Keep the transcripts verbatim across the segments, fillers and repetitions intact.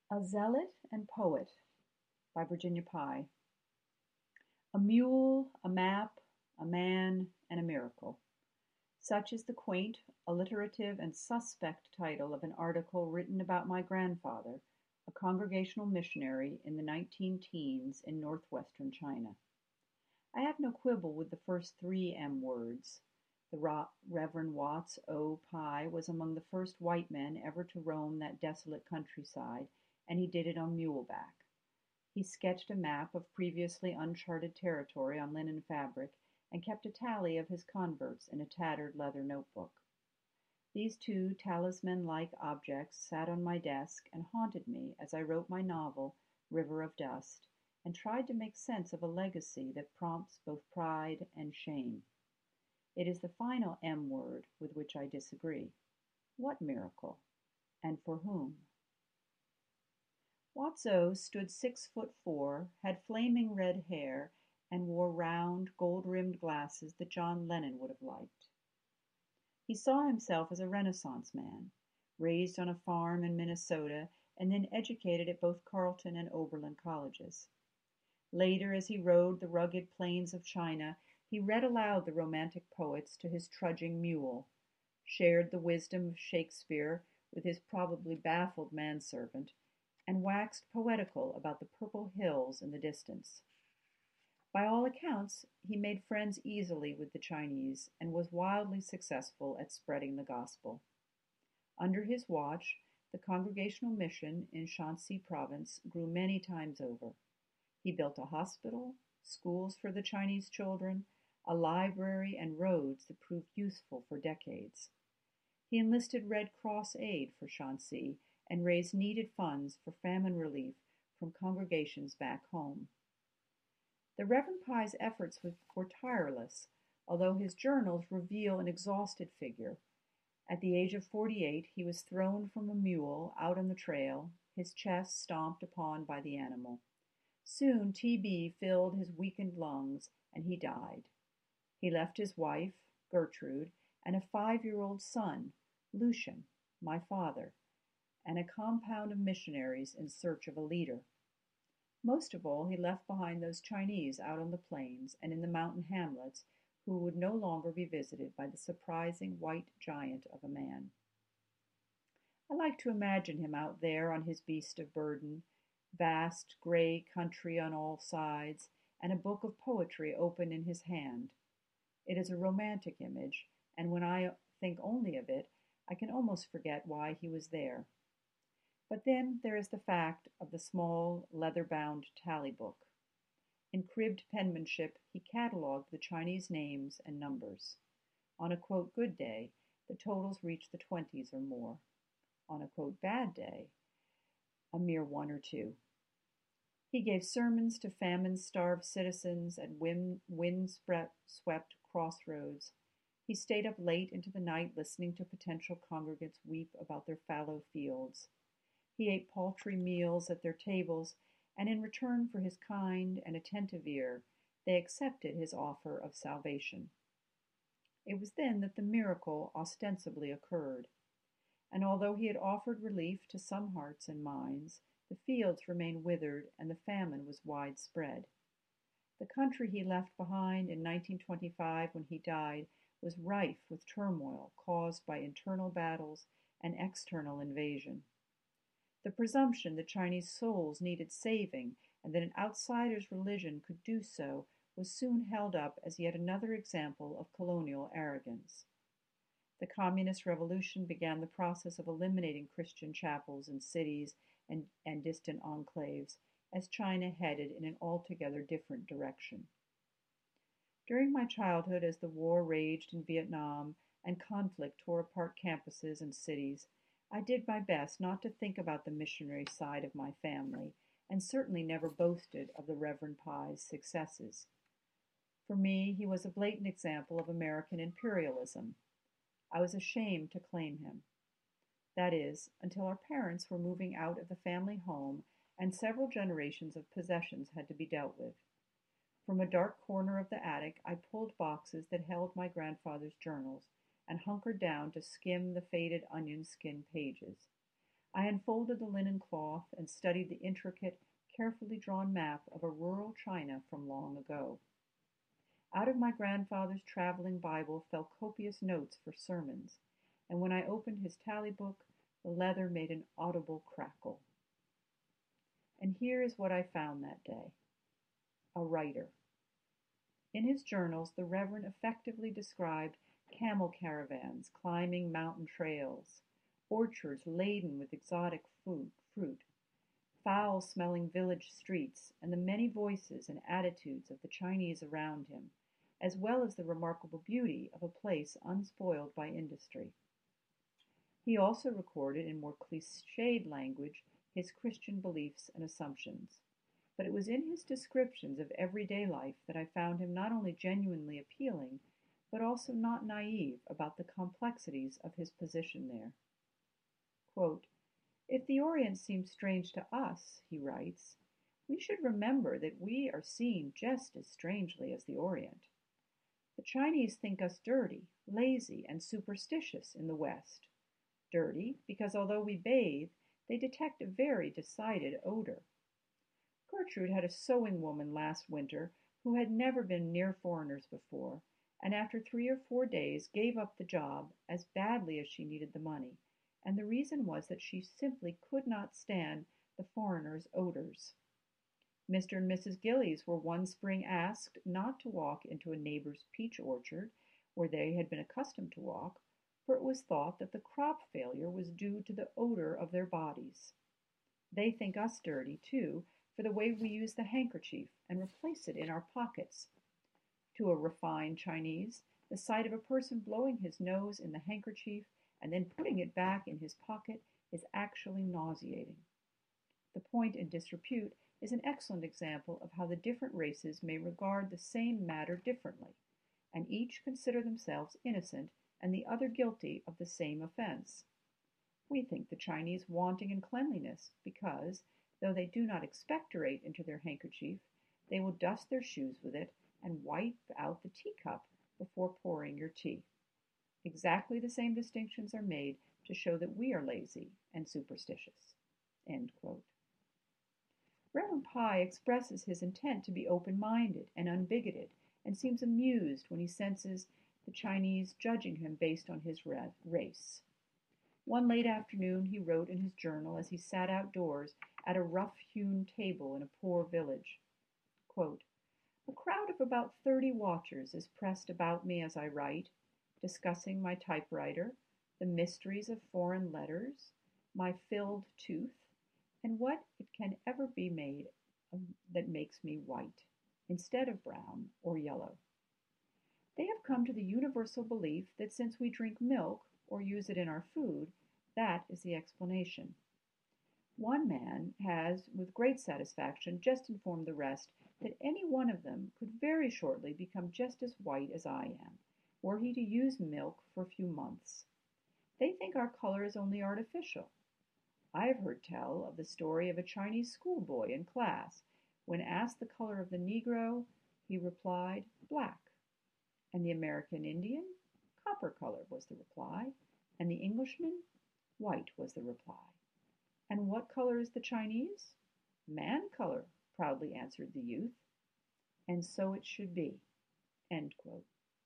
A Zealot and Poet by Virginia Pye. A mule, a map, a man, and a miracle. Such is the quaint, alliterative, and suspect title of an article written about my grandfather, a Congregational missionary in the nineteen teens in northwestern China. I have no quibble with the first three M words. The Reverend Watts O. Pye was among the first white men ever to roam that desolate countryside, and he did it on muleback. He sketched a map of previously uncharted territory on linen fabric and kept a tally of his converts in a tattered leather notebook. These two talisman-like objects sat on my desk and haunted me as I wrote my novel, River of Dust, and tried to make sense of a legacy that prompts both pride and shame. It is the final M word with which I disagree. What miracle? And for whom? Watts-O stood six foot four, had flaming red hair, and wore round, gold-rimmed glasses that John Lennon would have liked. He saw himself as a Renaissance man, raised on a farm in Minnesota and then educated at both Carleton and Oberlin colleges. Later, as he rode the rugged plains of China, he read aloud the Romantic poets to his trudging mule, shared the wisdom of Shakespeare with his probably baffled manservant, and waxed poetical about the purple hills in the distance. By all accounts, he made friends easily with the Chinese and was wildly successful at spreading the gospel. Under his watch, the Congregational mission in Shanxi province grew many times over. He built a hospital, schools for the Chinese children, a library, and roads that proved useful for decades. He enlisted Red Cross aid for Shanxi and raised needed funds for famine relief from congregations back home. The Reverend Pye's efforts were tireless, although his journals reveal an exhausted figure. At the age of forty-eight, he was thrown from a mule out on the trail, his chest stomped upon by the animal. Soon T B filled his weakened lungs, and he died. He left his wife, Gertrude, and a five-year-old son, Lucian, my father, and a compound of missionaries in search of a leader. Most of all, he left behind those Chinese out on the plains and in the mountain hamlets who would no longer be visited by the surprising white giant of a man. I like to imagine him out there on his beast of burden, vast gray country on all sides, and a book of poetry open in his hand. It is a romantic image, and when I think only of it, I can almost forget why he was there. But then there is the fact of the small, leather-bound tally book. In cribbed penmanship, he catalogued the Chinese names and numbers. On a, quote, good day, the totals reach the twenties or more. On a, quote, bad day, a mere one or two. He gave sermons to famine-starved citizens at wind-swept crossroads. He stayed up late into the night listening to potential congregants weep about their fallow fields. He ate paltry meals at their tables, and in return for his kind and attentive ear, they accepted his offer of salvation. It was then that the miracle ostensibly occurred, and although he had offered relief to some hearts and minds, the fields remained withered and the famine was widespread. The country he left behind in nineteen twenty-five when he died was rife with turmoil caused by internal battles and external invasion. The presumption that Chinese souls needed saving and that an outsider's religion could do so was soon held up as yet another example of colonial arrogance. The Communist Revolution began the process of eliminating Christian chapels in cities and, and distant enclaves as China headed in an altogether different direction. During my childhood, as the war raged in Vietnam and conflict tore apart campuses and cities, I did my best not to think about the missionary side of my family, and certainly never boasted of the Reverend Pye's successes. For me, he was a blatant example of American imperialism. I was ashamed to claim him. That is, until our parents were moving out of the family home and several generations of possessions had to be dealt with. From a dark corner of the attic, I pulled boxes that held my grandfather's journals and hunkered down to skim the faded onion skin pages. I unfolded the linen cloth and studied the intricate, carefully drawn map of a rural China from long ago. Out of my grandfather's traveling Bible fell copious notes for sermons, and when I opened his tally book, the leather made an audible crackle. And here is what I found that day. A writer. In his journals, the Reverend effectively described camel caravans climbing mountain trails, orchards laden with exotic food, fruit, foul-smelling village streets, and the many voices and attitudes of the Chinese around him, as well as the remarkable beauty of a place unspoiled by industry. He also recorded in more cliched language his Christian beliefs and assumptions, but it was in his descriptions of everyday life that I found him not only genuinely appealing, but also not naive about the complexities of his position there. Quote, "If the Orient seems strange to us," he writes, "we should remember that we are seen just as strangely as the Orient. The Chinese think us dirty, lazy, and superstitious in the West. Dirty, because although we bathe, they detect a very decided odor. Gertrude had a sewing woman last winter who had never been near foreigners before, and after three or four days gave up the job as badly as she needed the money, and the reason was that she simply could not stand the foreigners' odors. Mister and Missus Gillies were one spring asked not to walk into a neighbor's peach orchard, where they had been accustomed to walk, for it was thought that the crop failure was due to the odor of their bodies. They think us dirty, too, for the way we use the handkerchief and replace it in our pockets. To a refined Chinese, the sight of a person blowing his nose in the handkerchief and then putting it back in his pocket is actually nauseating. The point in disrepute is an excellent example of how the different races may regard the same matter differently, and each consider themselves innocent and the other guilty of the same offense. We think the Chinese wanting in cleanliness because, though they do not expectorate into their handkerchief, they will dust their shoes with it and wipe out the teacup before pouring your tea. Exactly the same distinctions are made to show that we are lazy and superstitious." End quote. Reverend Pai expresses his intent to be open-minded and unbigoted, and seems amused when he senses the Chinese judging him based on his race. One late afternoon he wrote in his journal as he sat outdoors at a rough-hewn table in a poor village, quote, "A crowd of about thirty watchers is pressed about me as I write, discussing my typewriter, the mysteries of foreign letters, my filled tooth, and what it can ever be made of that makes me white, instead of brown or yellow. They have come to the universal belief that since we drink milk, or use it in our food, that is the explanation. One man has, with great satisfaction, just informed the rest that any one of them could very shortly become just as white as I am, were he to use milk for a few months. They think our color is only artificial. I have heard tell of the story of a Chinese schoolboy in class. When asked the color of the Negro, he replied, black. And the American Indian? Copper color was the reply. And the Englishman? White was the reply. And what color is the Chinese? Man color, proudly answered the youth. And so it should be." End quote.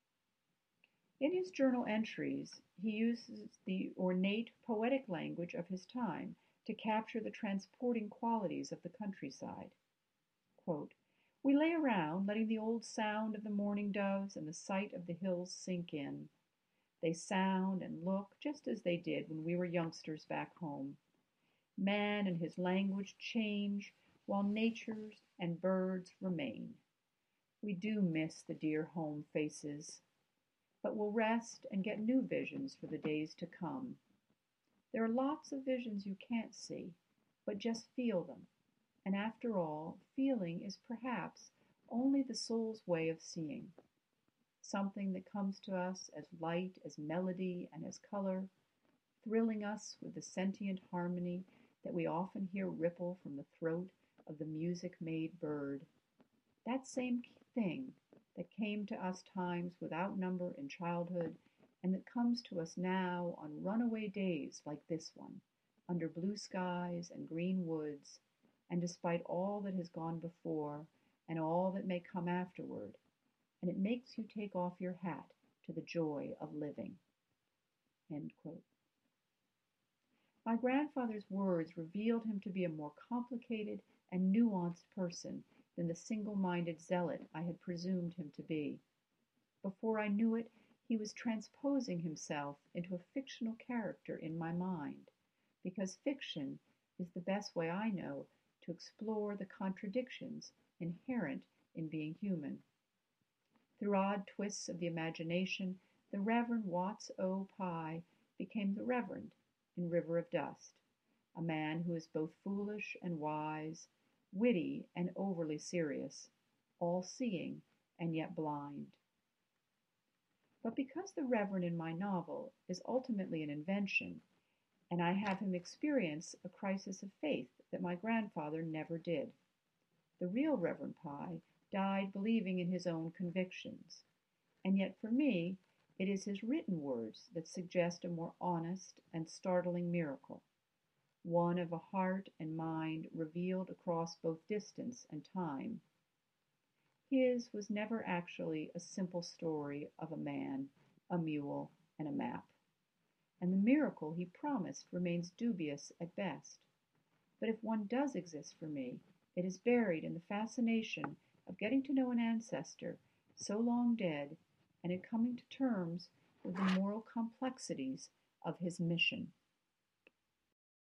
In his journal entries, he uses the ornate, poetic language of his time to capture the transporting qualities of the countryside. Quote, "We lay around, letting the old sound of the mourning doves and the sight of the hills sink in. They sound and look just as they did when we were youngsters back home. Man and his language change, while nature and birds remain. We do miss the dear home faces, but we'll rest and get new visions for the days to come. There are lots of visions you can't see, but just feel them. And after all, feeling is perhaps only the soul's way of seeing. Something that comes to us as light as melody and as color, thrilling us with the sentient harmony that we often hear ripple from the throat of the music-made bird. That same thing that came to us times without number in childhood, and that comes to us now on runaway days like this one, under blue skies and green woods, and despite all that has gone before and all that may come afterward, and it makes you take off your hat to the joy of living." End quote. My grandfather's words revealed him to be a more complicated and nuanced person than the single-minded zealot I had presumed him to be. Before I knew it, he was transposing himself into a fictional character in my mind, because fiction is the best way I know to explore the contradictions inherent in being human. Through odd twists of the imagination, the Reverend Watts O. Pye became the Reverend in River of Dust, a man who is both foolish and wise, witty and overly serious, all-seeing and yet blind. But because the Reverend in my novel is ultimately an invention, and I have him experience a crisis of faith that my grandfather never did, the real Reverend Pye died believing in his own convictions, and yet for me it is his written words that suggest a more honest and startling miracle, one of a heart and mind revealed across both distance and time. His was never actually a simple story of a man, a mule, and a map, and the miracle he promised remains dubious at best. But if one does exist for me, it is buried in the fascination of getting to know an ancestor so long dead and in coming to terms with the moral complexities of his mission.